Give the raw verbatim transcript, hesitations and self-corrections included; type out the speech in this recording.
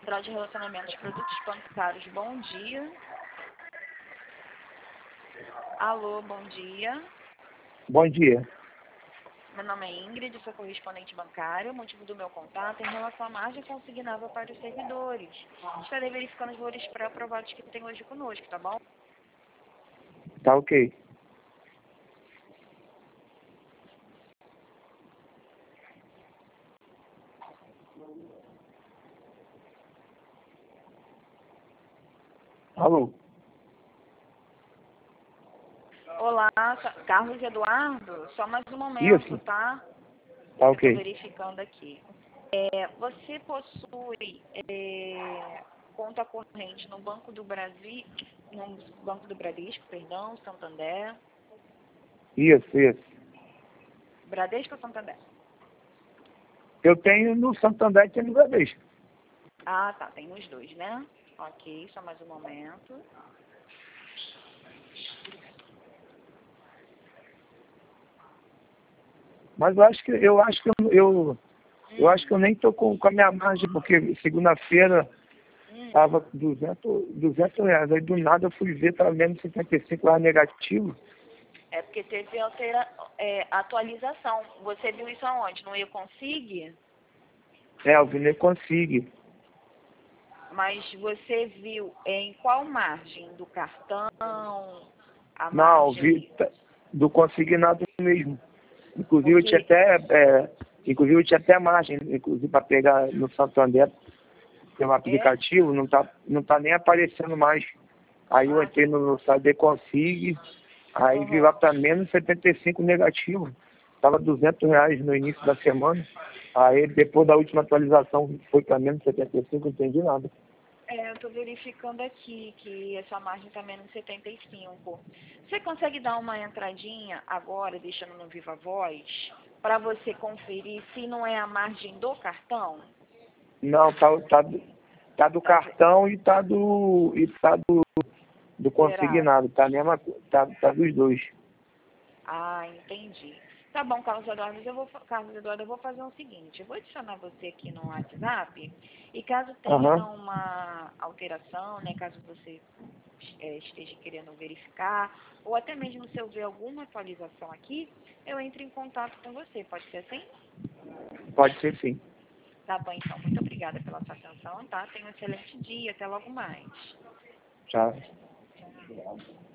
Central de Relacionamento de Produtos Bancários, bom dia. Alô, bom dia. Bom dia. Meu nome é Ingrid, sou correspondente bancário. O motivo do meu contato é em relação à margem consignável para os servidores. Estarei verificando os valores pré-aprovados que tem hoje conosco, tá bom? Tá ok. Alô? Olá, Carlos Eduardo. Só mais um momento, Isso. tá? Tá Eu estou ok. verificando aqui. É, você possui é, conta corrente no Banco do Brasil, no Banco do Bradesco, perdão, Santander. Isso, isso. Bradesco ou Santander? Eu tenho no Santander e tenho no Bradesco. Ah, tá. Tem os dois, né? Ok, só mais um momento. Mas eu acho que eu acho que eu, eu, Hum, eu acho que eu nem tô com, com a minha margem, porque segunda-feira hum. tava duzentos, duzentos reais. Aí do nada eu fui ver, tava menos setenta e cinco reais negativo. É porque teve altera, é, atualização. Você viu isso aonde? No Eu Consigo? É, eu vi nem consigo. Mas você viu em qual margem? Do cartão? A Não, eu vi margem... t- do consignado mesmo. Inclusive eu tinha Porque... até, é, inclusive eu tinha até margem, inclusive para pegar no Santander, tem um É? aplicativo, não tá, não tá nem aparecendo mais. Aí eu Ah, entrei no, no site de Consigue, aí vi uhum. lá para menos setenta e cinco negativo. Tava duzentos reais no início da semana. Aí depois da última atualização foi para menos setenta e cinco, não entendi nada. É, eu estou verificando aqui que essa margem está menos setenta e cinco. Você consegue dar uma entradinha agora, deixando no Viva Voz, para você conferir se não é a margem do cartão? Não, tá, tá, do- tá do Tá cartão e tá do, e tá do, do zerado. consignado, tá, a mesma, co- tá, tá dos dois. Ah, entendi. Tá bom, Carlos Eduardo, eu vou, fa- Carlos Eduardo, eu vou fazer o seguinte, eu vou adicionar você aqui no WhatsApp e caso tenha Aham. uma alteração, né, caso você é, esteja querendo verificar, ou até mesmo se eu ver alguma atualização aqui, eu entro em contato com você, pode ser assim? Pode ser sim. Tá bom, então, muito obrigada pela sua atenção, tá? Tenha um excelente dia, até logo mais. Tchau.